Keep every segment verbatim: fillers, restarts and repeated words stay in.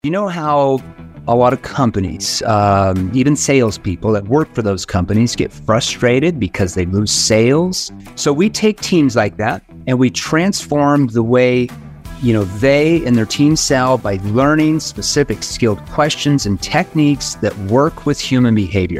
You know how a lot of companies, um, even salespeople that work for those companies, get frustrated because they lose sales? So we take teams like that and we transform the way, you know, they and their team sell by learning specific skilled questions and techniques that work with human behavior.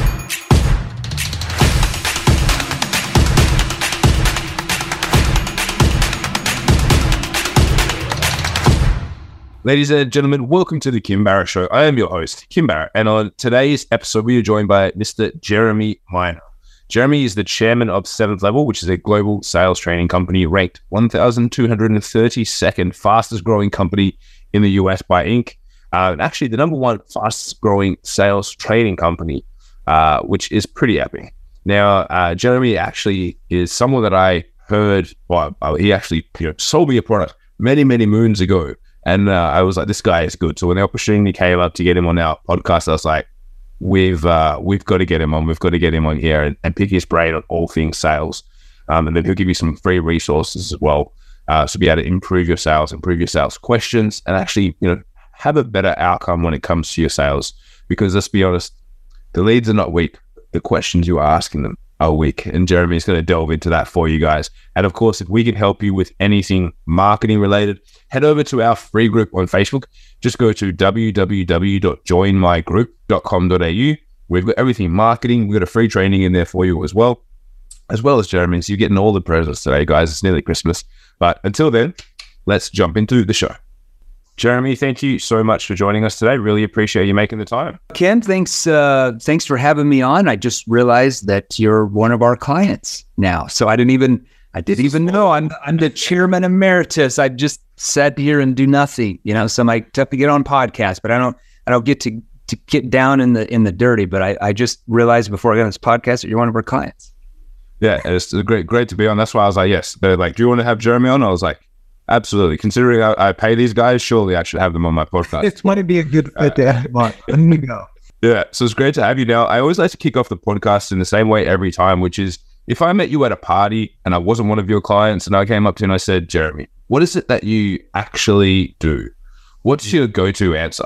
Ladies and gentlemen, welcome to the Kim Barrett Show. I am your host, Kim Barrett, and on today's episode, we are joined by Mister Jeremy Miner. Jeremy is the chairman of Seventh Level, which is a global sales training company ranked one thousand two hundred thirty-second fastest growing company in the U S by Inc. Uh, and actually the number one fastest growing sales training company, uh, which is pretty epic. Now, uh, Jeremy actually is someone that I heard, well, he actually you know, sold me a product many, many moons ago. And uh, I was like, this guy is good. So when the opportunity came up to get him on our podcast, I was like, we've uh, we've got to get him on. We've got to get him on here and, and pick his brain on all things sales. Um, and then he'll give you some free resources as well uh, to be able to improve your sales, improve your sales questions, and actually, you know, have a better outcome when it comes to your sales. Because let's be honest, the leads are not weak. The questions you are asking them are weak. And Jeremy is going to delve into that for you guys. And of course, if we can help you with anything marketing related, head over to our free group on Facebook. Just go to w w w dot join my group dot com dot a u. We've got everything marketing. We've got a free training in there for you as well, as well as Jeremy. So you're getting all the presents today, guys. It's nearly Christmas. But until then, let's jump into the show. Jeremy, thank you so much for joining us today. Really appreciate you making the time. Ken, thanks uh, thanks for having me on. I just realized that you're one of our clients now. So I didn't even I didn't even know I'm I'm the chairman emeritus. I just sat here and do nothing, you know. So I have to get on podcasts, but I don't I don't get to, to get down in the in the dirty. But I, I just realized before I got on this podcast that you're one of our clients. Yeah, it's great great to be on. That's why I was like, yes. They're like, do you want to have Jeremy on? I was like, absolutely. Considering I, I pay these guys, surely I should have them on my podcast. It's going to be a good fit to have them on. Let me go. Yeah, so it's great to have you now. I always like to kick off the podcast in the same way every time, which is if I met you at a party and I wasn't one of your clients and I came up to you and I said, Jeremy, what is it that you actually do? What's your go-to answer?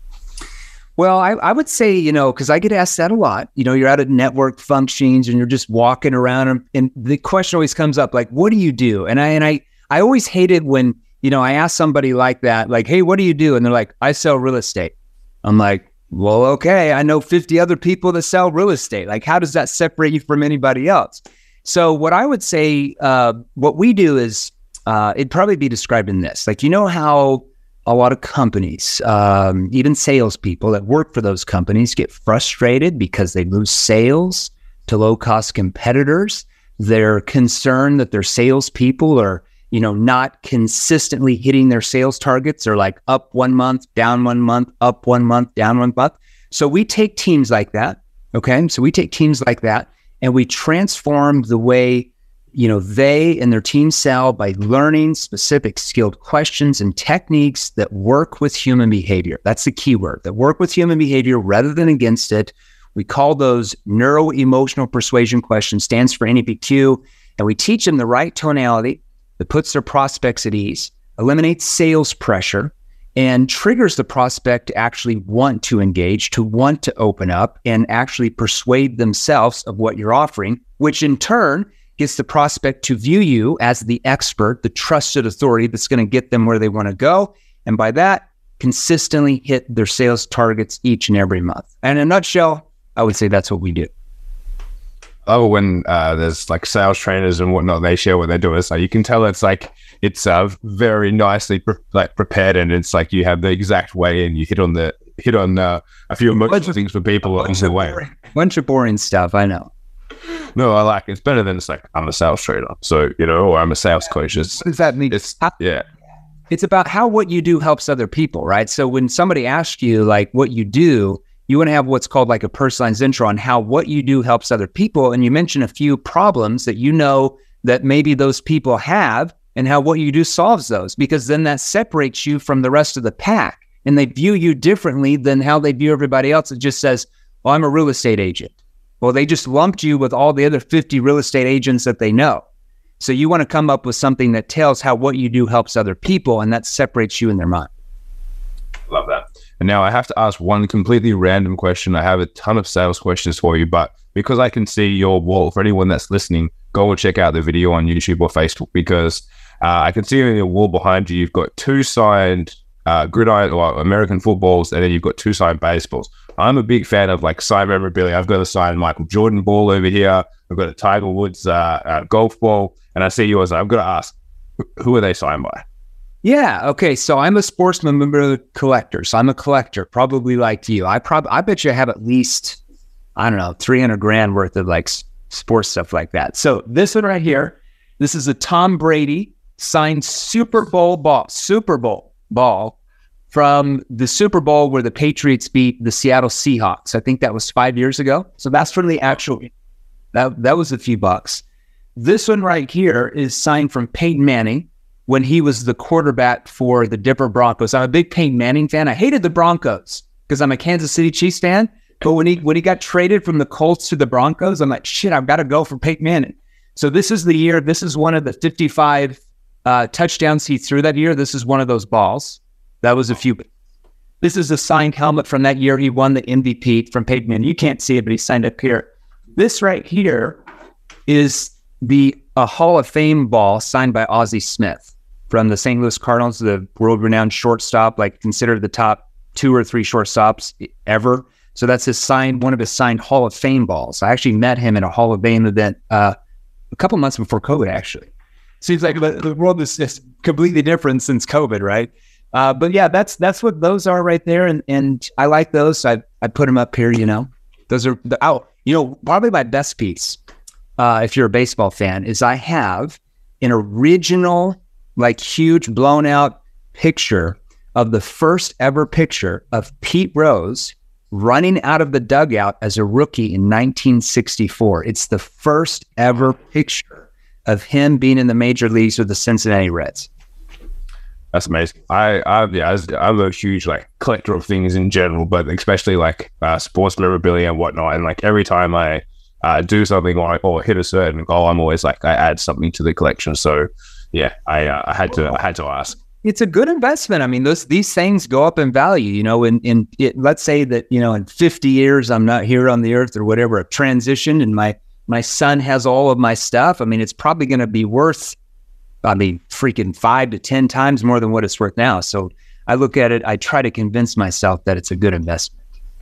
Well, I, I would say, you know, because I get asked that a lot. You know, you're out at network functions and you're just walking around and, and the question always comes up like, what do you do? And I and I I always hated when, you know, I ask somebody like that, like, hey, what do you do? And they're like, I sell real estate. I'm like, well, okay, I know fifty other people that sell real estate. Like, how does that separate you from anybody else? So what I would say, uh, what we do is, uh, it'd probably be described in this. Like, you know how a lot of companies, um, even salespeople that work for those companies get frustrated because they lose sales to low-cost competitors. They're concerned that their salespeople are, you know, not consistently hitting their sales targets, or like up one month, down one month, up one month, down one month. So we take teams like that. Okay. So we take teams like that and we transform the way, you know, they and their team sell by learning specific skilled questions and techniques that work with human behavior. That's the key word, that work with human behavior rather than against it. We call those neuro-emotional persuasion questions, stands for N E P Q. And we teach them the right tonality that puts their prospects at ease, eliminates sales pressure, and triggers the prospect to actually want to engage, to want to open up, and actually persuade themselves of what you're offering, which in turn gets the prospect to view you as the expert, the trusted authority that's going to get them where they want to go. And by that, consistently hit their sales targets each and every month. And in a nutshell, I would say that's what we do. Oh, when uh, there's like sales trainers and whatnot, they share what they do. It's like you can tell it's like it's uh, very nicely pre- like prepared, and it's like you have the exact way, and you hit on the hit on uh, a few emotional things for people along the way. Bunch of boring stuff, I know. No, I like it. It's better than it's like I'm a sales trainer, so you know, or I'm a sales coach. It's, what does that mean? It's yeah. It's about how what you do helps other people, right? So when somebody asks you like what you do, you want to have what's called like a personalized intro on how what you do helps other people. And you mention a few problems that you know that maybe those people have and how what you do solves those, because then that separates you from the rest of the pack and they view you differently than how they view everybody else. It just says, well, I'm a real estate agent. Well, they just lumped you with all the other fifty real estate agents that they know. So you want to come up with something that tells how what you do helps other people, and that separates you in their mind. Love that. And now I have to ask one completely random question. I have a ton of sales questions for you, but because I can see your wall, for anyone that's listening, go and check out the video on YouTube or Facebook, because uh, I can see on your wall behind you, you've got two signed uh, gridiron or American footballs, and then you've got two signed baseballs. I'm a big fan of like signed memorabilia. I've got a signed Michael Jordan ball over here. I've got a Tiger Woods uh, uh, golf ball, and I see yours. I've got to ask, who are they signed by? Yeah. Okay. So I'm a sports memorabilia collector. So I'm a collector, probably like you. I probably, I bet you I have at least, I don't know, three hundred grand worth of like s- sports stuff like that. So this one right here, this is a Tom Brady signed Super Bowl ball, Super Bowl ball from the Super Bowl where the Patriots beat the Seattle Seahawks. I think that was five years ago. So that's from the actual, that, that was a few bucks. This one right here is signed from Peyton Manning when he was the quarterback for the Denver Broncos. I'm a big Peyton Manning fan. I hated the Broncos because I'm a Kansas City Chiefs fan. But when he when he got traded from the Colts to the Broncos, I'm like, shit, I've got to go for Peyton Manning. So this is the year. This is one of the fifty-five uh, touchdowns he threw that year. This is one of those balls. That was a few. This is a signed helmet from that year. He won the M V P from Peyton Manning. You can't see it, but he signed up here. This right here is the a Hall of Fame ball signed by Ozzie Smith from the Saint Louis Cardinals, the world-renowned shortstop, like considered the top two or three shortstops ever. So that's his signed, one of his signed Hall of Fame balls. I actually met him at a Hall of Fame event uh, a couple months before COVID, actually. Seems like the, the world is just completely different since COVID, right? Uh, but yeah, that's that's what those are right there. And and I like those. I I put them up here, you know. Those are, the, oh, you know, probably my best piece, uh, if you're a baseball fan, is I have an original, like huge blown out picture of the first ever picture of Pete Rose running out of the dugout as a rookie in nineteen sixty-four. It's the first ever picture of him being in the major leagues with the Cincinnati Reds. That's amazing. I, I yeah, I'm a huge like collector of things in general, but especially like uh, sports memorabilia and whatnot. And like every time I uh, do something or, or hit a certain goal, I'm always like, I add something to the collection. So yeah, I uh, I had to I had to ask. It's a good investment. I mean, those these things go up in value. You know, in in it, let's say that, you know, in fifty years I'm not here on the earth or whatever, a transition, and my my son has all of my stuff. I mean, it's probably going to be worth, I mean, freaking five to ten times more than what it's worth now. So I look at it, I try to convince myself that it's a good investment.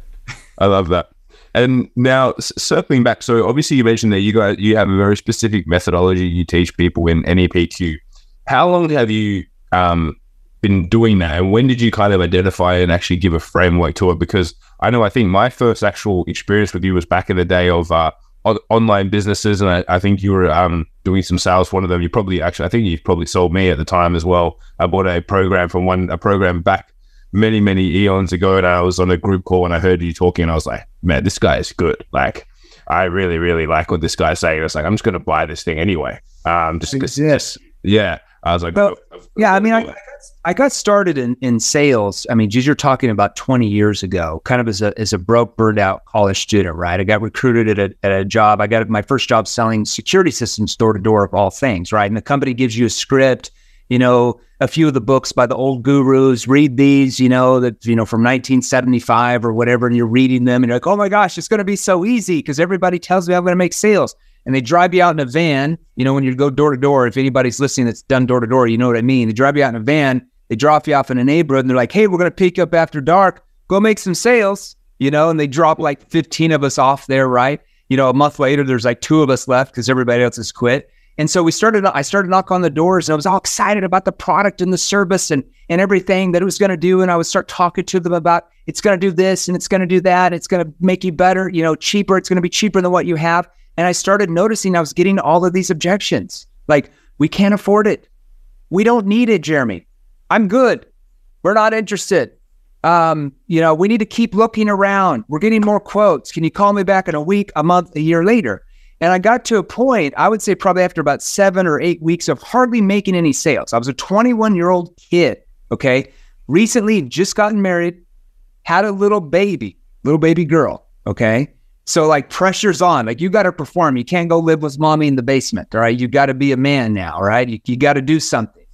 I love that. And now s- circling back, so obviously you mentioned that you guys you have a very specific methodology you teach people in N E P Q. How long have you um, been doing that, and when did you kind of identify and actually give a framework to it? Because I know I think my first actual experience with you was back in the day of uh, on- online businesses, and I, I think you were um, doing some sales for one of them. You probably actually, I think you probably sold me at the time as well. I bought a program from one a program back many many eons ago, and I was on a group call and I heard you talking, and I was like, man, this guy is good. Like, I really really like what this guy's saying. I was like, I'm just going to buy this thing anyway. Um, just yes, yeah. I was like, well, oh, yeah. I mean, I, I got started in, in sales. I mean, geez, you're talking about twenty years ago, kind of as a as a broke, burned out college student, right? I got recruited at a, at a job. I got my first job selling security systems door to door of all things, right? And the company gives you a script, you know, a few of the books by the old gurus. Read these, you know, that you know from nineteen seventy-five or whatever, and you're reading them, and you're like, oh my gosh, it's going to be so easy because everybody tells me I'm going to make sales. And they drive you out in a van, you know, when you go door to door, if anybody's listening that's done door to door, you know what I mean. They drive you out in a van, they drop you off in a neighborhood, and they're like, hey, we're going to pick you up after dark, go make some sales, you know, and they drop like fifteen of us off there, right? You know, a month later, there's like two of us left because everybody else has quit. And so we started, I started knock on the doors, and I was all excited about the product and the service and, and everything that it was going to do. And I would start talking to them about, it's going to do this and it's going to do that. It's going to make you better, you know, cheaper. It's going to be cheaper than what you have. And I started noticing I was getting all of these objections. Like, we can't afford it. We don't need it, Jeremy. I'm good. We're not interested. Um, you know, we need to keep looking around. We're getting more quotes. Can you call me back in a week, a month, a year later? And I got to a point, I would say probably after about seven or eight weeks of hardly making any sales. I was a twenty-one-year-old kid, okay? Recently just gotten married, had a little baby, little baby girl, okay? So like pressure's on, like you got to perform. You can't go live with mommy in the basement. All right. You got to be a man now. All right. You, you got to do something.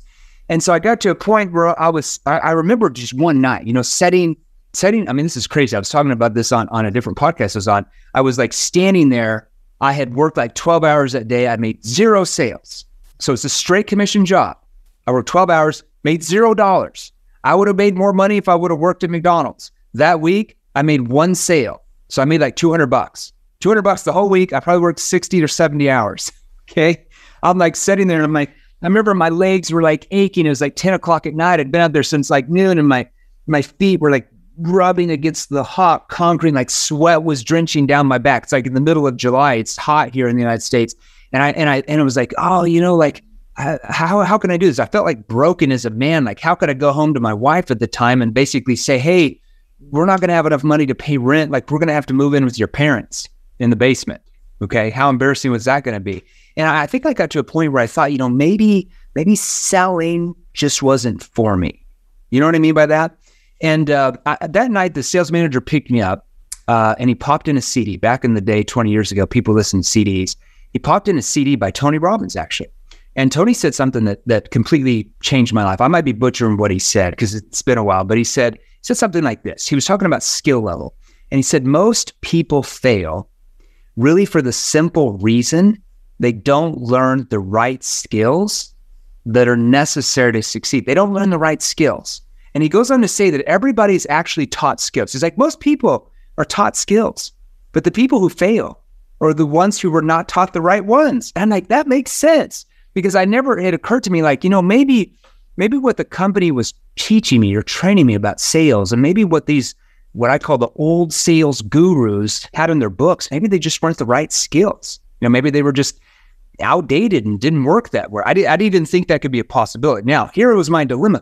And so I got to a point where I was, I, I remember just one night, you know, setting, setting, I mean, this is crazy. I was talking about this on, on a different podcast I was on. I was like standing there. I had worked like twelve hours a day. I made zero sales. So it's a straight commission job. I worked twelve hours, made zero dollars. I would have made more money if I would have worked at McDonald's. That week, I made one sale. So I made like two hundred bucks. two hundred bucks the whole week. I probably worked sixty or seventy hours. Okay. I'm like sitting there and I'm like, I remember my legs were like aching. It was like ten o'clock at night. I'd been out there since like noon and my, my feet were like rubbing against the hot concrete, like sweat was drenching down my back. It's like in the middle of July. It's hot here in the United States. And I, and I, and it was like, oh, you know, like, how, how can I do this? I felt like broken as a man. Like, how could I go home to my wife at the time and basically say, hey, we're not going to have enough money to pay rent. Like, we're going to have to move in with your parents in the basement. Okay. How embarrassing was that going to be? And I think I got to a point where I thought, you know, maybe, maybe selling just wasn't for me. You know what I mean by that? And uh, I, that night, the sales manager picked me up uh, and he popped in a C D. Back in the day, twenty years ago, people listened to C Ds. He popped in a C D by Tony Robbins, actually. And Tony said something that that completely changed my life. I might be butchering what he said because it's been a while, but he said, he said something like this. He was talking about skill level. And he said, most people fail really for the simple reason they don't learn the right skills that are necessary to succeed. They don't learn the right skills. And he goes on to say that everybody's actually taught skills. He's like, most people are taught skills, but the people who fail are the ones who were not taught the right ones. And like, that makes sense because I never, it occurred to me like, you know, maybe, maybe what the company was teaching me or training me about sales and maybe what these, what I call the old sales gurus had in their books, maybe they just weren't the right skills. You know, maybe they were just outdated and didn't work that way. I, did, I didn't even think that could be a possibility. Now, here was my dilemma.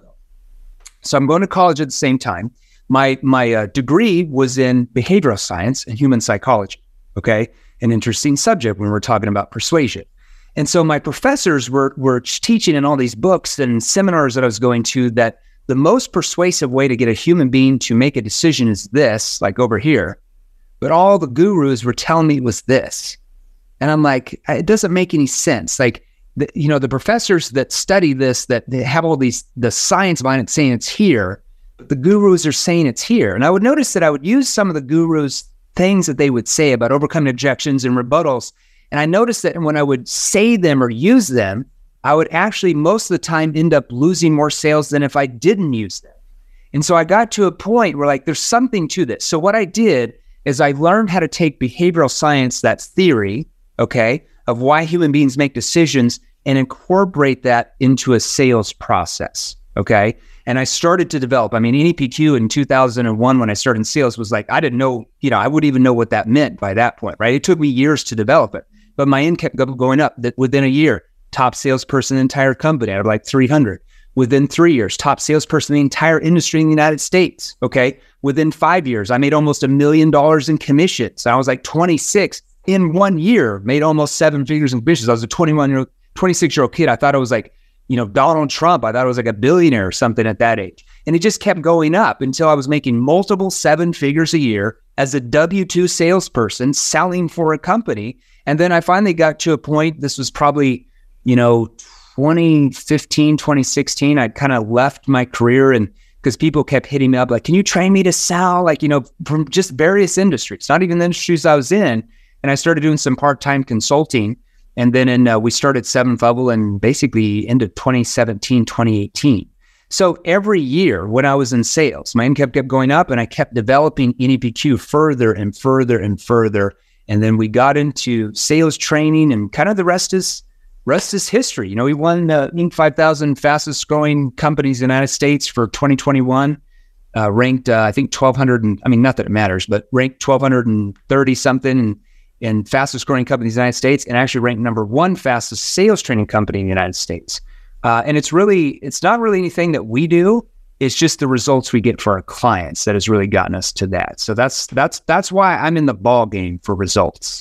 So I'm going to college at the same time. My my uh, degree was in behavioral science and human psychology, okay? An interesting subject when we're talking about persuasion. And so my professors were were teaching in all these books and seminars that I was going to that the most persuasive way to get a human being to make a decision is this, like over here. But all the gurus were telling me it was this. And I'm like, it doesn't make any sense. Like, the, you know, the professors that study this, that they have all these, the science behind it saying it's here, but the gurus are saying it's here. And I would notice that I would use some of the gurus' things that they would say about overcoming objections and rebuttals. And I noticed that when I would say them or use them, I would actually most of the time end up losing more sales than if I didn't use them. And so I got to a point where like, there's something to this. So what I did is I learned how to take behavioral science, that's theory, okay, of why human beings make decisions and incorporate that into a sales process, okay? And I started to develop, I mean, N E P Q in two thousand one when I started in sales was like, I didn't know, you know, I wouldn't even know what that meant by that point, right? It took me years to develop it, but my income kept going up. That within a year, top salesperson in the entire company, I had like three hundred. Within three years, top salesperson in the entire industry in the United States, okay? Within five years, I made almost a million dollars in commissions. I was like twenty-six in one year, made almost seven figures in commissions. I was a twenty-one year old, twenty-six year old kid. I thought I was like, you know, Donald Trump. I thought I was like a billionaire or something at that age. And it just kept going up until I was making multiple seven figures a year as a W two salesperson selling for a company. And then I finally got to a point, this was probably, you know, twenty fifteen, twenty sixteen, I kind of left my career and because people kept hitting me up like, can you train me to sell? Like, you know, from just various industries, not even the industries I was in. And I started doing some part-time consulting. And then in, uh, we started Seventh Level and basically into twenty seventeen, twenty eighteen. So every year when I was in sales, my income kept going up and I kept developing N E P Q further and further and further. And then we got into sales training and kind of the rest is rest is history. You know, we won uh, Inc five thousand fastest growing companies in the United States for twenty twenty-one, uh, ranked, uh, I think twelve hundred, and I mean, not that it matters, but ranked twelve thirty something and, and fastest growing companies in the United States and actually ranked number one fastest sales training company in the United States. Uh, and it's really, it's not really anything that we do. It's just the results we get for our clients that has really gotten us to that. So that's, that's, that's why I'm in the ball game for results.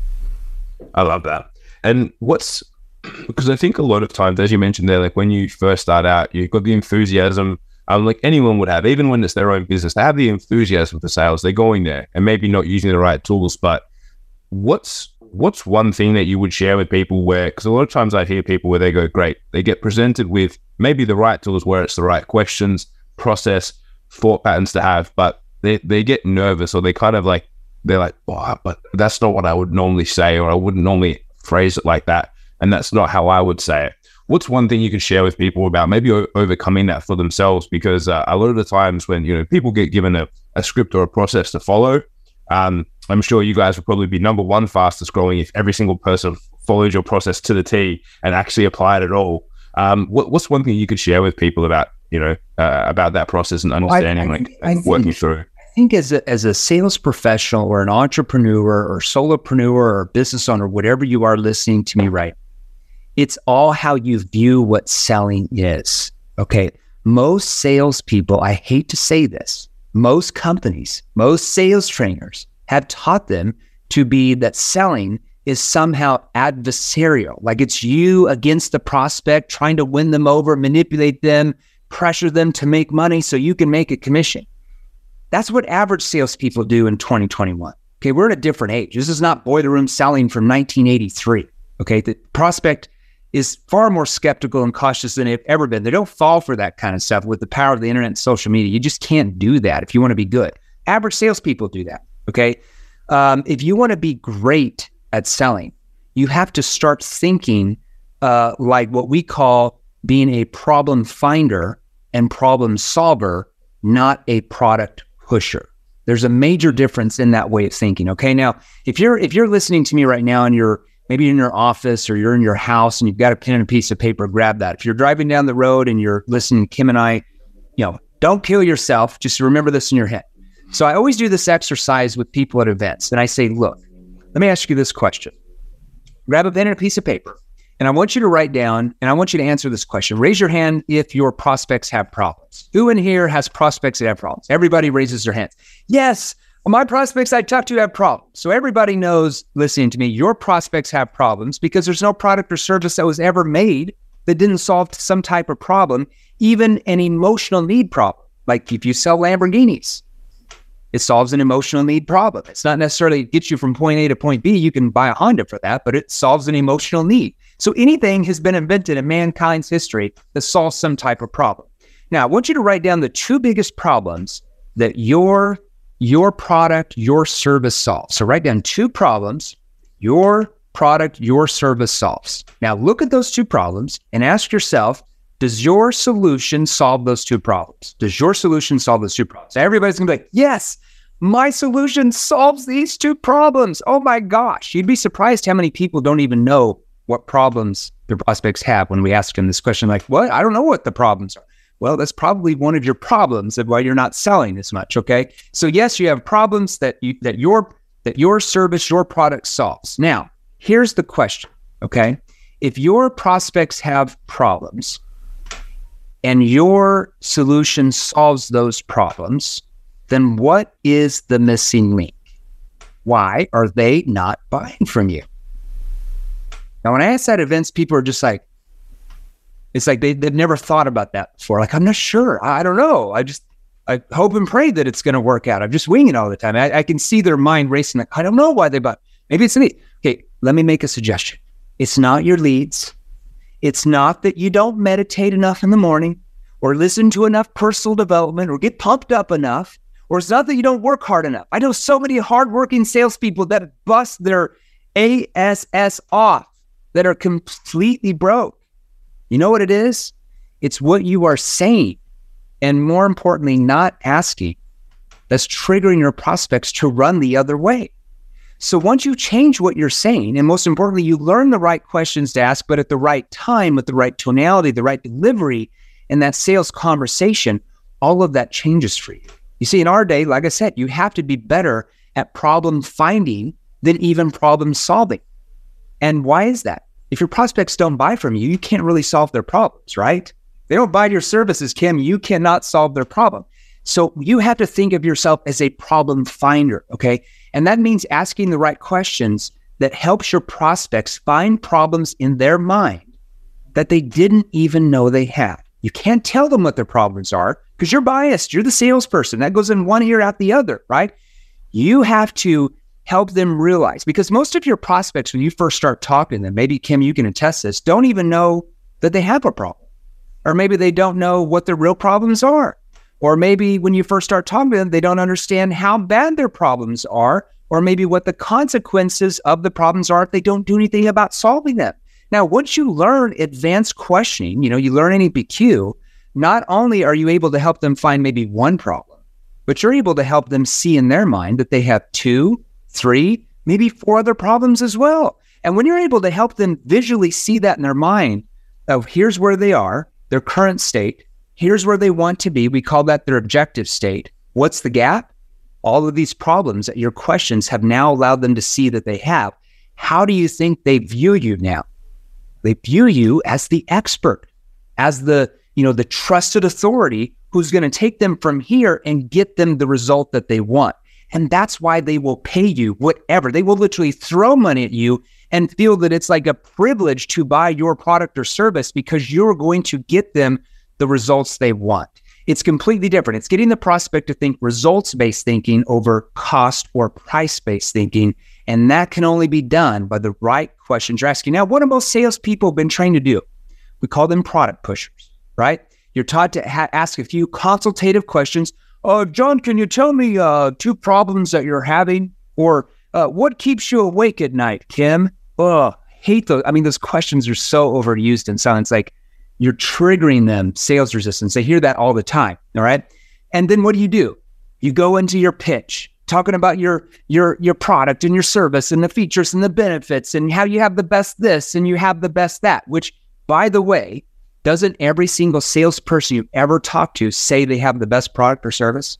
I love that. And what's, because I think a lot of times, as you mentioned there, like when you first start out, you've got the enthusiasm, um, like anyone would have, even when it's their own business, they have the enthusiasm for sales. They're going there and maybe not using the right tools, but what's what's one thing that you would share with people where, because a lot of times I hear people where they go, great, they get presented with maybe the right tools where it's the right questions, process, thought patterns to have, but they, they get nervous or they kind of like, they're like, oh, but that's not what I would normally say, or I wouldn't normally phrase it like that. And that's not how I would say it. What's one thing you can share with people about maybe o- overcoming that for themselves? Because uh, a lot of the times when, you know, people get given a, a script or a process to follow, um, I'm sure you guys would probably be number one fastest growing if every single person followed your process to the T and actually applied it all. Um, what, what's one thing you could share with people about, you know, uh, about that process and understanding, well, I, I, like I think, working through? I think as a, as a sales professional or an entrepreneur or solopreneur or business owner, whatever you are listening to me right, it's all how you view what selling is. Okay. Most salespeople, I hate to say this, most companies, most sales trainers have taught them to be that selling is somehow adversarial. Like it's you against the prospect, trying to win them over, manipulate them, pressure them to make money so you can make a commission. That's what average salespeople do in twenty twenty-one. Okay, we're at a different age. This is not boiler room selling from nineteen eighty-three. Okay, the prospect is far more skeptical and cautious than they've ever been. They don't fall for that kind of stuff with the power of the internet and social media. You just can't do that if you want to be good. Average salespeople do that, okay? Um, if you want to be great at selling, you have to start thinking uh, like what we call being a problem finder and problem solver, not a product pusher. There's a major difference in that way of thinking, okay? Now, if you're if you're listening to me right now and you're maybe in your office or you're in your house and you've got a pen and a piece of paper, grab that. If you're driving down the road and you're listening to Kim and I, you know, don't kill yourself. Just remember this in your head. So I always do this exercise with people at events. And I say, look, let me ask you this question. Grab a pen and a piece of paper. And I want you to write down, and I want you to answer this question. Raise your hand if your prospects have problems. Who in here has prospects that have problems? Everybody raises their hands. Yes. Well, my prospects I talk to have problems. So everybody knows, listening to me, your prospects have problems because there's no product or service that was ever made that didn't solve some type of problem, even an emotional need problem. Like if you sell Lamborghinis, it solves an emotional need problem. It's not necessarily gets you from point A to point B. You can buy a Honda for that, but it solves an emotional need. So anything has been invented in mankind's history that solves some type of problem. Now, I want you to write down the two biggest problems that your your product, your service solves. So write down two problems your product, your service solves. Now look at those two problems and ask yourself, does your solution solve those two problems? Does your solution solve those two problems? Everybody's gonna be like, yes, my solution solves these two problems. Oh my gosh. You'd be surprised how many people don't even know what problems their prospects have when we ask them this question, like, what? I don't know what the problems are. Well, that's probably one of your problems of why you're not selling as much, okay? So yes, you have problems that you that your that your service, your product solves. Now, here's the question, okay? If your prospects have problems and your solution solves those problems, then what is the missing link? Why are they not buying from you? Now, when I ask that at events, people are just like, it's like they, they've never thought about that before. Like, I'm not sure. I, I don't know. I just, I hope and pray that it's going to work out. I'm just winging all the time. I, I can see their mind racing. Like, I don't know why they bought. Maybe it's me. Okay, let me make a suggestion. It's not your leads. It's not that you don't meditate enough in the morning or listen to enough personal development or get pumped up enough, or it's not that you don't work hard enough. I know so many hardworking salespeople that bust their ass off that are completely broke. You know what it is? It's what you are saying, and more importantly, not asking, that's triggering your prospects to run the other way. So once you change what you're saying, and most importantly, you learn the right questions to ask, but at the right time, with the right tonality, the right delivery, in that sales conversation, all of that changes for you. You see, in our day, like I said, you have to be better at problem finding than even problem solving. And why is that? If your prospects don't buy from you, you can't really solve their problems, right? They don't buy your services, Kim, you cannot solve their problem. So you have to think of yourself as a problem finder, okay? And that means asking the right questions that helps your prospects find problems in their mind that they didn't even know they had. You can't tell them what their problems are because you're biased. You're the salesperson. That goes in one ear, out the other, right? You have to help them realize, because most of your prospects, when you first start talking to them, maybe Kim, you can attest this, don't even know that they have a problem. Or maybe they don't know what their real problems are. Or maybe when you first start talking to them, they don't understand how bad their problems are, or maybe what the consequences of the problems are if they don't do anything about solving them. Now, once you learn advanced questioning, you know, you learn N E P Q, not only are you able to help them find maybe one problem, but you're able to help them see in their mind that they have two, three, maybe four other problems as well. And when you're able to help them visually see that in their mind of here's where they are, their current state, here's where they want to be, we call that their objective state. What's the gap? All of these problems that your questions have now allowed them to see that they have. How do you think they view you now? They view you as the expert, as the, you know, the trusted authority who's going to take them from here and get them the result that they want. And that's why they will pay you whatever. They will literally throw money at you and feel that it's like a privilege to buy your product or service because you're going to get them the results they want. It's completely different. It's getting the prospect to think results-based thinking over cost or price-based thinking. And that can only be done by the right questions you're asking. Now, what have most salespeople been trained to do? We call them product pushers, right? You're taught to ha- ask a few consultative questions. Uh, John, can you tell me uh, two problems that you're having? Or uh, what keeps you awake at night, Kim? Oh, hate those. I mean, those questions are so overused and sounds like you're triggering them sales resistance. They hear that all the time, all right? And then what do you do? You go into your pitch, talking about your your your product and your service and the features and the benefits and how you have the best this and you have the best that, which, by the way, doesn't every single salesperson you ever talk to say they have the best product or service?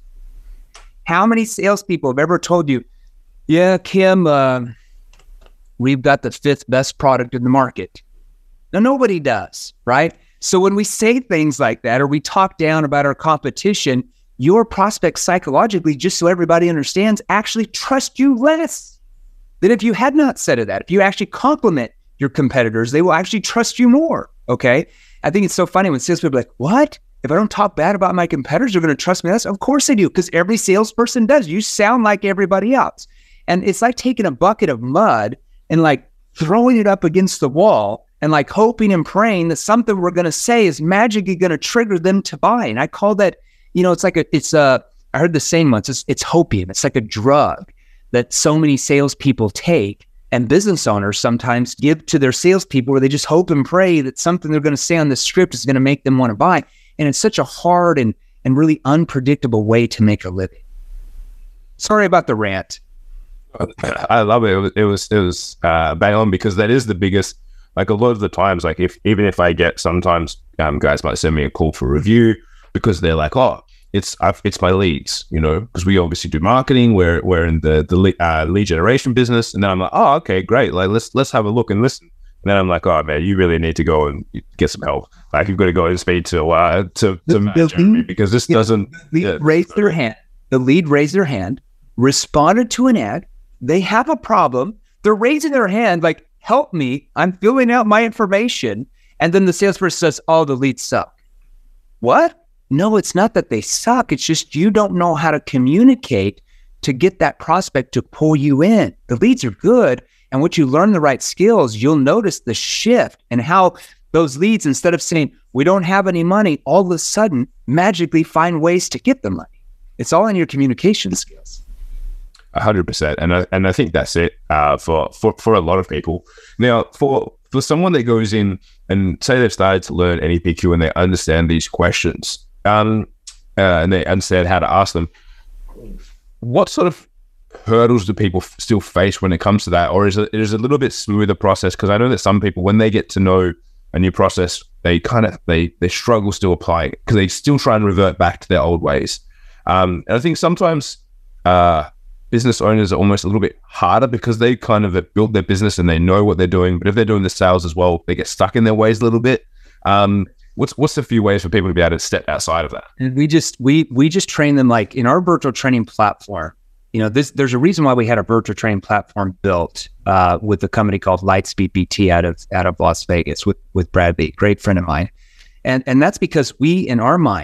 How many salespeople have ever told you, yeah, Kim, uh, we've got the fifth best product in the market? Now, nobody does, right? So when we say things like that, or we talk down about our competition, your prospects psychologically, just so everybody understands, actually trust you less than if you had not said that. If you actually compliment your competitors, they will actually trust you more, okay? I think it's so funny when salespeople are like, what? If I don't talk bad about my competitors, they're going to trust me less? Of course they do, because every salesperson does. You sound like everybody else. And it's like taking a bucket of mud and like throwing it up against the wall and like hoping and praying that something we're going to say is magically going to trigger them to buy. And I call that, you know, it's like a, it's a, I heard the saying once, it's, it's hopium. It's like a drug that so many salespeople take and business owners sometimes give to their salespeople where they just hope and pray that something they're going to say on the script is going to make them want to buy. And it's such a hard and, and really unpredictable way to make a living. Sorry about the rant. I love it. It was, it was, it was uh, bang on, because that is the biggest, like a lot of the times, like if, even if I get, sometimes um, guys might send me a call for review because they're like, oh, it's, I've, it's my leads, you know, because we obviously do marketing. We're, we're in the, the lead, uh, lead generation business. And then I'm like, oh, okay, great. Like, let's, let's have a look and listen. And then I'm like, oh man, you really need to go and get some help. Like you've got to go and speak to, uh, to, to Matt Jeremy, because this yeah, doesn't. The lead yeah. raised their hand. The lead raised their hand, responded to an ad. They have a problem. They're raising their hand like, help me. I'm filling out my information. And then the salesperson says, oh, the leads suck. What? No, it's not that they suck. It's just you don't know how to communicate to get that prospect to pull you in. The leads are good. And once you learn the right skills, you'll notice the shift and how those leads, instead of saying, we don't have any money, all of a sudden magically find ways to get the money. It's all in your communication skills. A hundred percent. And I, and I think that's it uh, for, for, for a lot of people. Now, for, for someone that goes in and say they've started to learn N E P Q and they understand these questions um, uh, and they understand how to ask them, what sort of hurdles do people f- still face when it comes to that? Or is it, is it a little bit smoother process? Because I know that some people, when they get to know a new process, they kind of, they, they struggle still applying it because they still try and revert back to their old ways. Um, and I think sometimes, uh, business owners are almost a little bit harder because they kind of have built their business and they know what they're doing. But if they're doing the sales as well, they get stuck in their ways a little bit. Um, what's what's a few ways for people to be able to step outside of that? And we just we we just train them like in our virtual training platform. You know, this there's a reason why we had a virtual training platform built uh, with a company called Lightspeed B T out of out of Las Vegas with with Brad Lee, great friend of mine, and and that's because we in our mind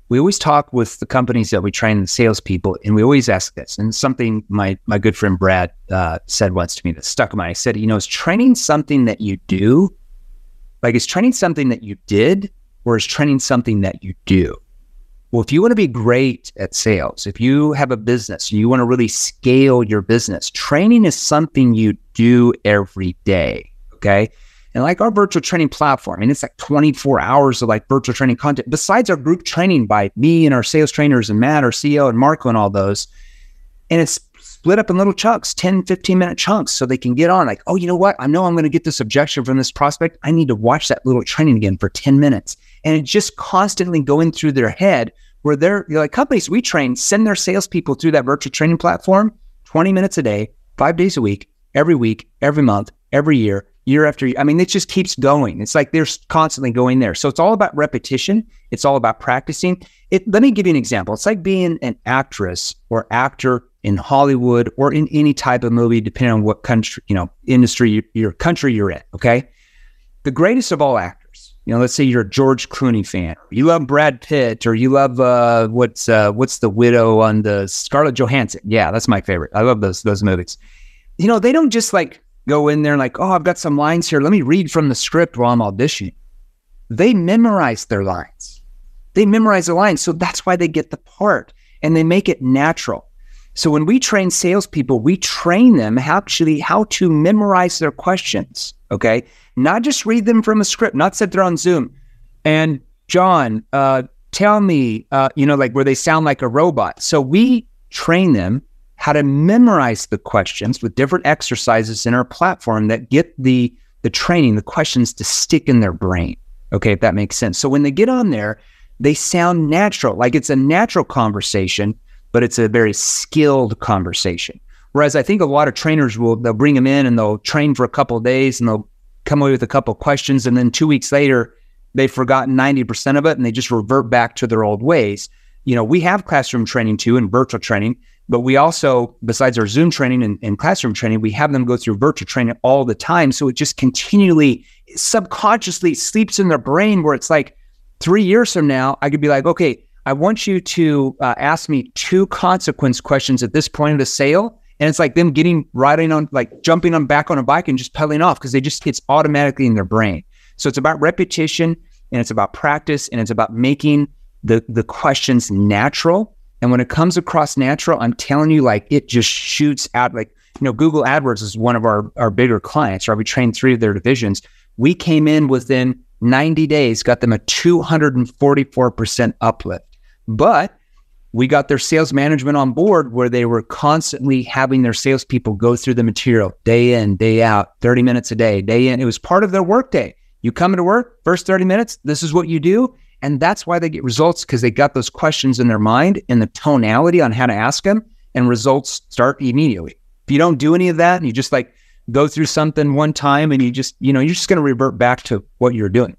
we always talk with the companies that we train, the salespeople, and we always ask this. And something my my good friend Brad uh, said once to me that stuck in my mind. He said, you know, is training something that you do? Like, is training something that you did, or is training something that you do? Well, if you want to be great at sales, if you have a business and you want to really scale your business, training is something you do every day, okay? And like our virtual training platform, I mean, it's like twenty-four hours of like virtual training content, besides our group training by me and our sales trainers and Matt, our C E O, and Marco and all those. And it's split up in little chunks, ten, fifteen minute chunks, so they can get on like, oh, you know what? I know I'm going to get this objection from this prospect. I need to watch that little training again for ten minutes. And it's just constantly going through their head where they're, you know, like companies we train, send their salespeople through that virtual training platform, twenty minutes a day, five days a week, every week, every month, every year, year after year. I mean, it just keeps going. It's like they're constantly going there. So it's all about repetition. It's all about practicing. It, let me give you an example. It's like being an actress or actor in Hollywood or in any type of movie, depending on what country, you know, industry, you, your country you're in, okay? The greatest of all actors, you know, let's say you're a George Clooney fan, or you love Brad Pitt, or you love, uh, what's uh, what's the widow on the Scarlett Johansson? Yeah, that's my favorite. I love those those movies. You know, they don't just like go in there and like, oh, I've got some lines here. Let me read from the script while I'm auditioning. They memorize their lines. They memorize the lines. So that's why they get the part, and they make it natural. So when we train salespeople, we train them actually how to memorize their questions, okay? Not just read them from a script, not sit there on Zoom. And John, uh, tell me, uh, you know, like where they sound like a robot. So we train them how to memorize the questions with different exercises in our platform that get the the training, the questions to stick in their brain, okay, if that makes sense. So when they get on there, they sound natural, like it's a natural conversation, but it's a very skilled conversation. Whereas I think a lot of trainers will, they'll bring them in and they'll train for a couple of days and they'll come away with a couple of questions. And then two weeks later, they've forgotten ninety percent of it and they just revert back to their old ways. You know, we have classroom training too and virtual training, but we also, besides our Zoom training and, and classroom training, we have them go through virtual training all the time. So it just continually, subconsciously sleeps in their brain where it's like three years from now, I could be like, okay, I want you to uh, ask me two consequence questions at this point of the sale. And it's like them getting, riding on, like jumping on back on a bike and just pedaling off because they just, it's automatically in their brain. So it's about repetition and it's about practice and it's about making the, the questions natural. And when it comes across natural, I'm telling you, like it just shoots out. Like, you know, Google AdWords is one of our, our bigger clients, right? We trained three of their divisions. We came in within ninety days, got them a two hundred forty-four percent uplift. But we got their sales management on board where they were constantly having their salespeople go through the material day in, day out, thirty minutes a day, day in. It was part of their workday. You come into work, first thirty minutes, this is what you do. And that's why they get results, because they got those questions in their mind and the tonality on how to ask them, and results start immediately. If you don't do any of that and you just like go through something one time and you just, you know, you're just going to revert back to what you're doing.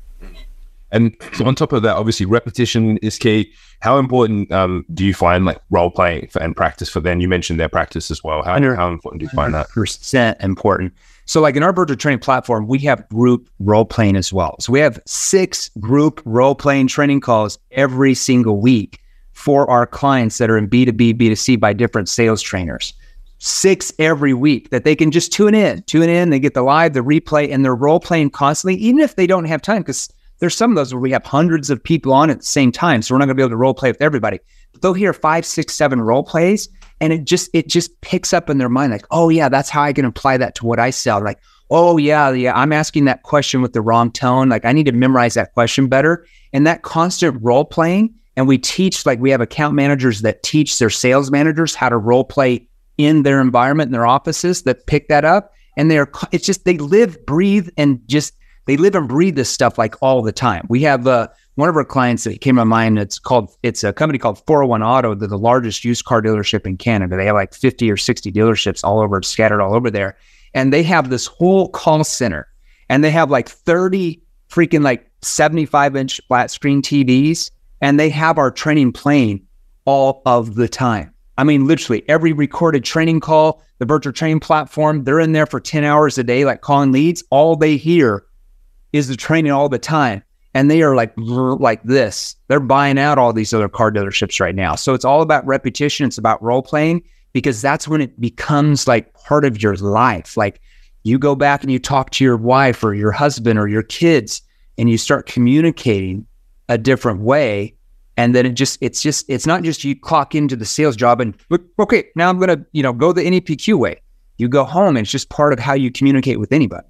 And so on top of that, obviously repetition is key. How important um, do you find like role playing for, and practice for them? You mentioned their practice as well. How, how important do you find that? one hundred percent important. So like in our virtual training platform, we have group role playing as well. So we have six group role playing training calls every single week for our clients that are in B two B, B two C by different sales trainers. Six every week that they can just tune in, tune in, they get the live, the replay, and they're role playing constantly, even if they don't have time, because there's some of those where we have hundreds of people on at the same time. So we're not gonna be able to role play with everybody. But they'll hear five, six, seven role plays, and it just it just picks up in their mind like, oh yeah, that's how I can apply that to what I sell. Like, oh yeah, yeah, I'm asking that question with the wrong tone. Like I need to memorize that question better. And that constant role playing, and we teach, like we have account managers that teach their sales managers how to role play in their environment, in their offices, that pick that up. And they're, it's just, they live, breathe, and just, they live and breathe this stuff like all the time. We have uh, one of our clients that came to mind. It's called, it's a company called four oh one Auto. They're the largest used car dealership in Canada. They have like fifty or sixty dealerships all over, scattered all over there. And they have this whole call center, and they have like thirty freaking like seventy-five inch flat screen T Vs. And they have our training playing all of the time. I mean, literally every recorded training call, the virtual training platform, they're in there for ten hours a day, like calling leads. All they hear is the training all the time. and they are like like this. They're buying out all these other car dealerships right now. So it's all about repetition. It's about role playing, because that's when it becomes like part of your life. Like you go back and you talk to your wife or your husband or your kids, and you start communicating a different way. And then it just, it's just, it's not just you clock into the sales job and look, okay, now I'm going to, you know, go the N E P Q way. You go home and it's just part of how you communicate with anybody.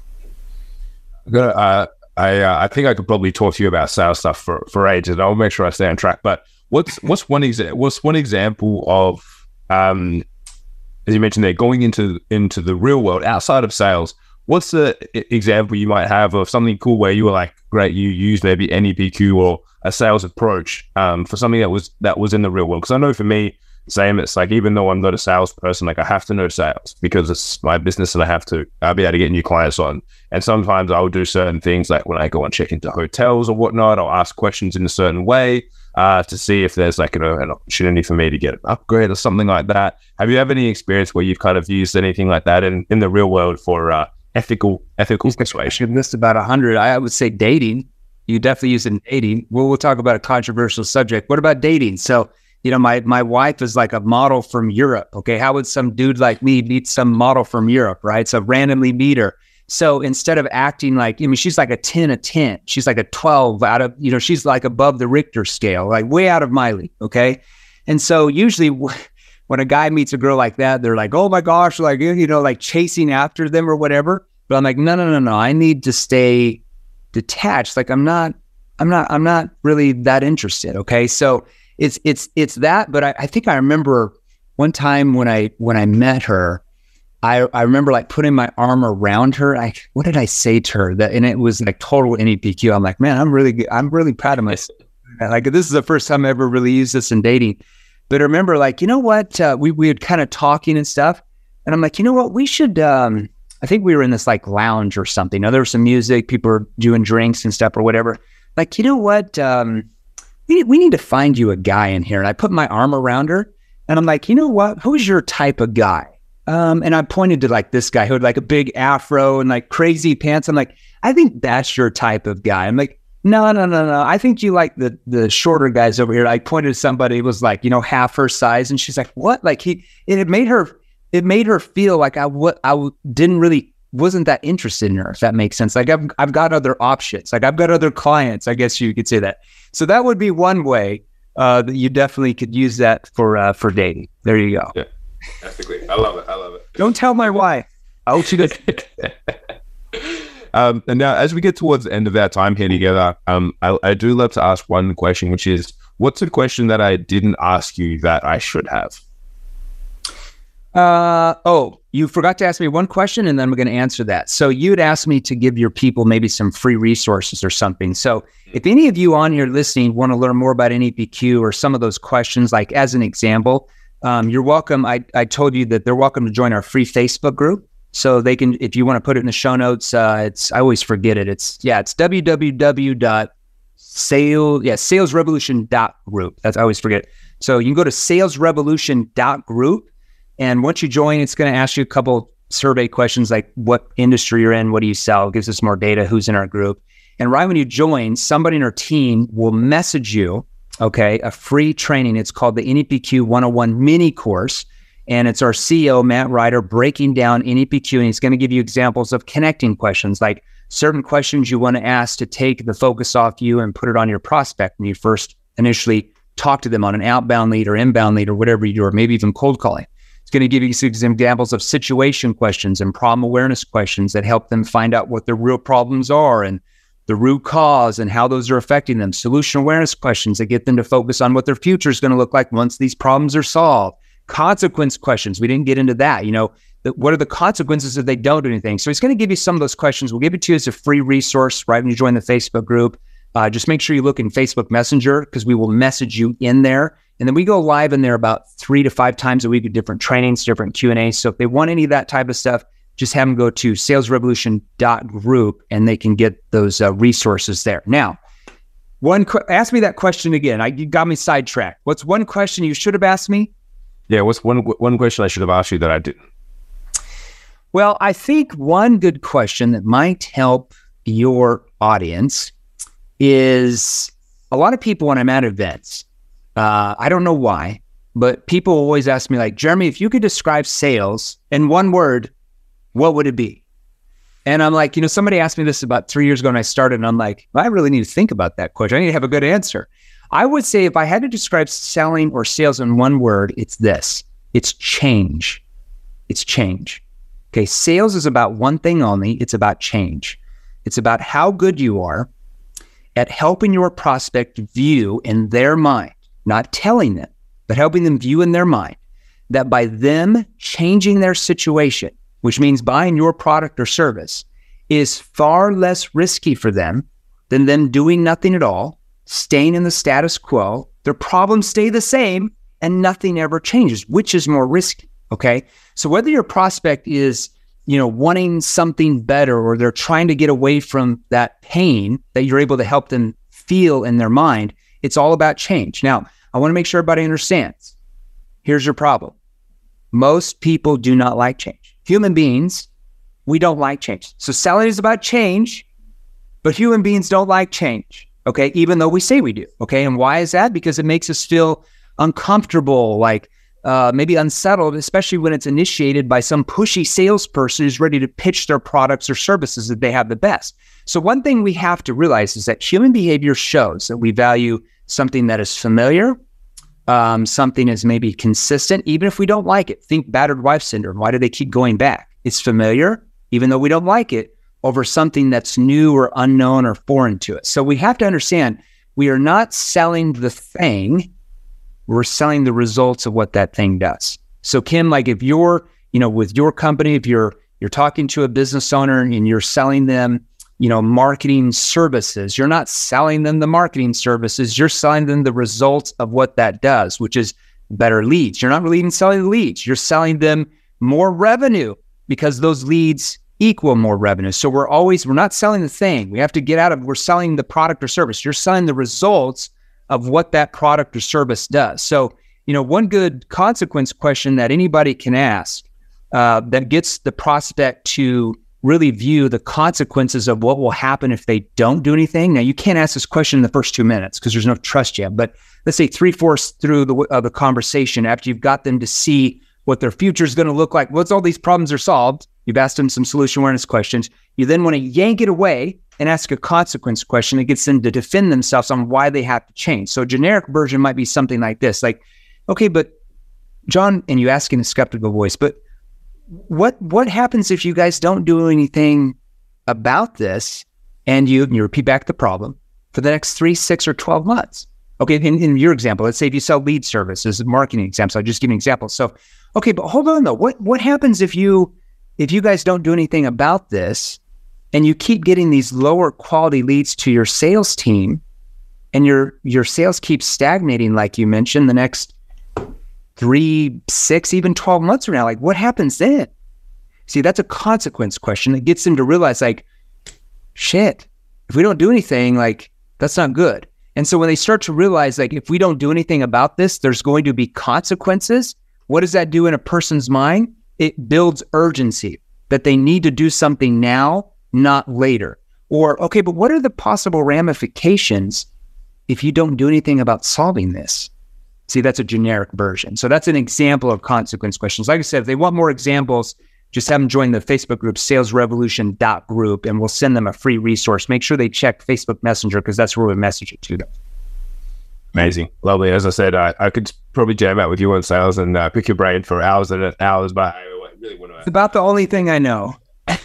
I'm gonna, uh, I uh, I think I could probably talk to you about sales stuff for, for ages. I'll make sure I stay on track. But what's what's one exa- what's one example of um, as you mentioned there, going into into the real world outside of sales? What's the example you might have of something cool where you were like, great, you used maybe N E P Q or a sales approach um, for something that was that was in the real world? Because I know for me, same. It's like, even though I'm not a salesperson, like I have to know sales because it's my business and I have to I'll be able to get new clients on. And sometimes I'll do certain things, like when I go and check into hotels or whatnot, I'll ask questions in a certain way uh, to see if there's like, you know, an opportunity for me to get an upgrade or something like that. Have you had any experience where you've kind of used anything like that in, in the real world for uh, ethical ethical persuasion? You list about a hundred. I would say dating. You definitely use it in dating. We'll, we'll talk about a controversial subject. What about dating? So, you know, my my wife is like a model from Europe. Okay, how would some dude like me meet some model from Europe, right? So randomly meet her. So instead of acting like, I mean, she's like a ten, a ten. She's like a twelve out of, you know, she's like above the Richter scale, like way out of my league. Okay, and so usually w- when a guy meets a girl like that, they're like, oh my gosh, like, you know, like chasing after them or whatever. But I'm like, no, no, no, no. I need to stay detached. Like I'm not, I'm not, I'm not really that interested. Okay, so. It's it's it's that, but I, I think I remember one time when I when I met her, I I remember like putting my arm around her. I what did I say to her? That and it was like total N E P Q. I'm like, man, I'm really good. I'm really proud of myself. Like this is the first time I ever really used this in dating. But I remember like, you know what? Uh, we we had kind of talking and stuff, and I'm like, you know what? We should. Um, I think we were in this like lounge or something. Now, there was some music, people were doing drinks and stuff or whatever. Like, you know what? Um, We, we need to find you a guy in here. And I put my arm around her and I'm like, you know what? Who's your type of guy? Um, and I pointed to like this guy who had like a big afro and like crazy pants. I'm like, I think that's your type of guy. I'm like, no, no, no, no. I think you like the the shorter guys over here. I pointed to somebody who was like, you know, half her size. And she's like, what? Like he, it, it made her, it made her feel like I, what, I w- didn't really, wasn't that interested in her, if that makes sense. Like I've, I've got other options. Like I've got other clients. I guess you could say that. So that would be one way uh, that you definitely could use that for uh, for dating. There you go. Yeah, ethically. I love it. I love it. Don't tell my wife. Oh, she does. um, and now, as we get towards the end of our time here together, um, I, I do love to ask one question, which is, what's a question that I didn't ask you that I should have? Uh oh, you forgot to ask me one question, and then I'm going to answer that. So you'd asked me to give your people maybe some free resources or something. So if any of you on here listening want to learn more about N E P Q or some of those questions, like as an example, um, you're welcome. I, I told you that they're welcome to join our free Facebook group. So they can, if you want to put it in the show notes, uh, it's I always forget it. It's yeah, it's www dot sales yeah salesrevolution dot group. That's I always forget. So you can go to salesrevolution dot group. And once you join, it's going to ask you a couple survey questions like what industry you're in, what do you sell? It gives us more data, who's in our group. And right when you join, somebody in our team will message you, okay, a free training. It's called the N E P Q one oh one mini course. And it's our C E O, Matt Ryder, breaking down N E P Q. And he's going to give you examples of connecting questions, like certain questions you want to ask to take the focus off you and put it on your prospect when you first initially talk to them on an outbound lead or inbound lead or whatever you do, or maybe even cold calling. Going to give you some examples of situation questions and problem awareness questions that help them find out what their real problems are and the root cause and how those are affecting them. Solution awareness questions that get them to focus on what their future is going to look like once these problems are solved. Consequence questions. We didn't get into that. You know, the, what are the consequences if they don't do anything? So he's going to give you some of those questions. We'll give it to you as a free resource right when you join the Facebook group. Uh, just make sure you look in Facebook Messenger because we will message you in there. And then we go live in there about three to five times a week with different trainings, different Q and A's. So if they want any of that type of stuff, just have them go to salesrevolution dot group and they can get those uh, resources there. Now, one qu- ask me that question again. I, you got me sidetracked. What's one question you should have asked me? Yeah, what's one one question I should have asked you that I didn't? Well, I think one good question that might help your audience is a lot of people when I'm at events, uh, I don't know why, but people always ask me like, Jeremy, if you could describe sales in one word, what would it be? And I'm like, you know, somebody asked me this about three years ago and I started and I'm like, well, I really need to think about that question. I need to have a good answer. I would say if I had to describe selling or sales in one word, it's this. It's change. It's change. Okay, sales is about one thing only. It's about change. It's about how good you are at helping your prospect view in their mind, not telling them, but helping them view in their mind that by them changing their situation, which means buying your product or service, is far less risky for them than them doing nothing at all, staying in the status quo. Their problems stay the same and nothing ever changes. Which is more risky? Okay. So whether your prospect is, you know, wanting something better or they're trying to get away from that pain that you're able to help them feel in their mind, it's all about change. Now, I want to make sure everybody understands. Here's your problem. Most people do not like change. Human beings, we don't like change. So selling is about change, but human beings don't like change. Okay. Even though we say we do. Okay. And why is that? Because it makes us feel uncomfortable, like uh, maybe unsettled, especially when it's initiated by some pushy salesperson who's ready to pitch their products or services that they have the best. So one thing we have to realize is that human behavior shows that we value something that is familiar, um, something is maybe consistent, even if we don't like it. Think battered wife syndrome. Why do they keep going back? It's familiar, even though we don't like it, over something that's new or unknown or foreign to us. So we have to understand we are not selling the thing, we're selling the results of what that thing does. So Kim, like if you're, you know, with your company, if you're you're talking to a business owner and you're selling them, you know, marketing services, you're not selling them the marketing services, you're selling them the results of what that does, which is better leads. You're not really even selling the leads. You're selling them more revenue because those leads equal more revenue. So we're always, we're not selling the thing. We have to get out of, we're selling the product or service. You're selling the results of what that product or service does. So, you know, one good consequence question that anybody can ask uh, that gets the prospect to really view the consequences of what will happen if they don't do anything. Now, you can't ask this question in the first two minutes because there's no trust yet, but let's say three-fourths through the, uh, the conversation, after you've got them to see what their future is going to look like, once all these problems are solved, you've asked them some solution awareness questions, you then want to yank it away and ask a consequence question that gets them to defend themselves on why they have to change. So a generic version might be something like this, like, okay, but John, and you ask in a skeptical voice, but what what happens if you guys don't do anything about this and you, you repeat back the problem for the next three, six, or twelve months? Okay, in, in your example, let's say if you sell lead services, a marketing example, so I'll just give an example. So, okay, but hold on though, what what happens if you if you guys don't do anything about this and you keep getting these lower quality leads to your sales team and your your sales keeps stagnating, like you mentioned, the next three, six, even twelve months from now? Like, what happens then? See, that's a consequence question that gets them to realize, like, shit, if we don't do anything, like, that's not good. And so when they start to realize, like, if we don't do anything about this, there's going to be consequences. What does that do in a person's mind? It builds urgency that they need to do something now, not later. Or, okay, but what are the possible ramifications if you don't do anything about solving this? See, that's a generic version. So that's an example of consequence questions. Like I said, if they want more examples, just have them join the Facebook group, sales revolution dot group, and we'll send them a free resource. Make sure they check Facebook Messenger because that's where we message it to them. Amazing. Lovely. As I said, I, I could probably jam out with you on sales and uh, pick your brain for hours and hours, but I really want to... It's about the only thing I know.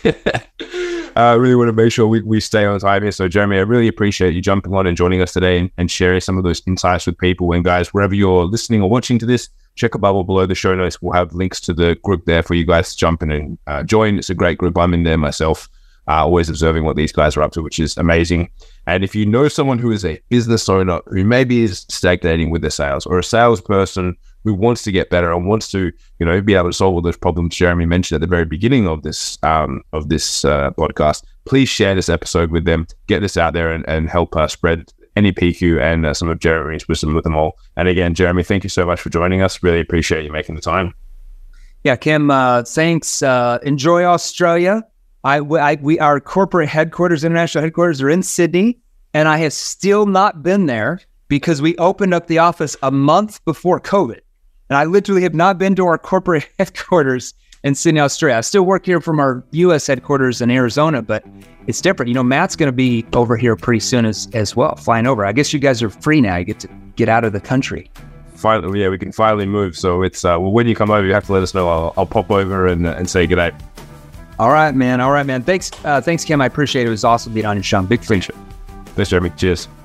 I really want to make sure we, we stay on time here. So, Jeremy, I really appreciate you jumping on and joining us today and, and sharing some of those insights with people. And guys, wherever you're listening or watching to this, check a bubble below the show notes. We'll have links to the group there for you guys to jump in and uh, join. It's a great group. I'm in there myself, uh, always observing what these guys are up to, which is amazing. And if you know someone who is a business owner who maybe is stagnating with their sales, or a salesperson who wants to get better and wants to, you know, be able to solve all those problems Jeremy mentioned at the very beginning of this um, of this uh, podcast, please share this episode with them. Get this out there and, and help uh, spread N E P Q and uh, some of Jeremy's wisdom with them all. And again, Jeremy, thank you so much for joining us. Really appreciate you making the time. Yeah, Kim, uh, thanks. Uh, enjoy Australia. I, I, we, our corporate headquarters, international headquarters, are in Sydney. and I have still not been there because we opened up the office a month before COVID. And I literally have not been to our corporate headquarters in Sydney, Australia. I still work here from our U S headquarters in Arizona, but it's different. You know, Matt's going to be over here pretty soon as, as well, flying over. I guess you guys are free now. You get to get out of the country. Finally, yeah, we can finally move. So it's, uh, well, when you come over, you have to let us know. I'll, I'll pop over and, uh, and say good night. All right, man. All right, man. Thanks, uh, thanks, Kim. I appreciate it. It was awesome being on your show. Big friendship. Thanks, Jeremy. Cheers.